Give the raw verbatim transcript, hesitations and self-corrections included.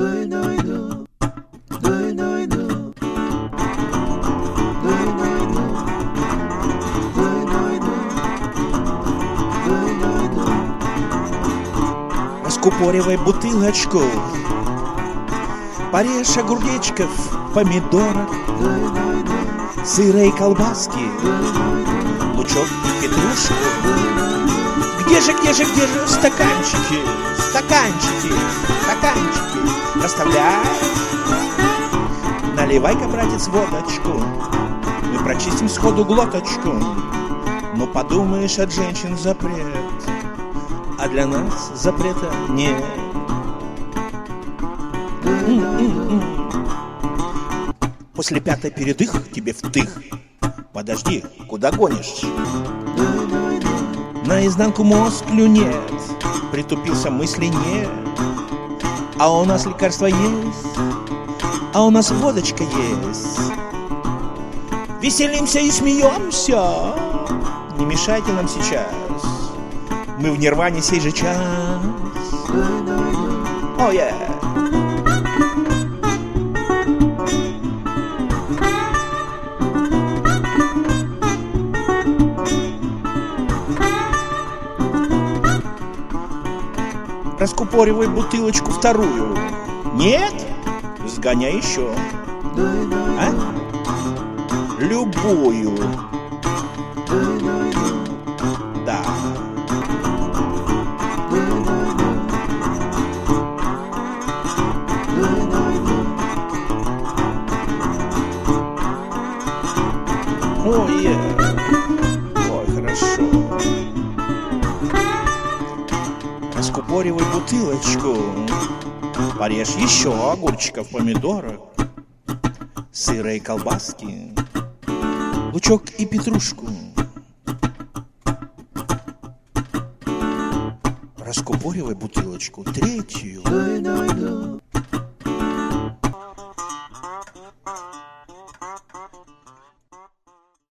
Раскупоривай бутылочку, порежь огуречков, помидоров, сыра и колбаски, лучок и петрушку. Где же, где же, где же стаканчики, стаканчики, стаканчики? Расставляй. Наливай-ка, братец, водочку, мы прочистим сходу глоточку. Ну, подумаешь, от женщин запрет, а для нас запрета нет. М-м-м. После пятой передых тебе втых. Подожди, куда гонишь? Наизнанку мозг клюнет, притупился, мысли нет. А у нас лекарства есть, а у нас водочка есть. Веселимся и смеемся, не мешайте нам сейчас, мы в нирване сей же час. О, oh, yeah. Раскупоривай бутылочку вторую. Нет? Сгоняй еще. А? Любую. Да. Ой, yeah. Ой, хорошо. Раскупоривай бутылочку, порежь еще огурчиков, помидоров, сыра и колбаски, лучок и петрушку. Раскупоривай бутылочку третью.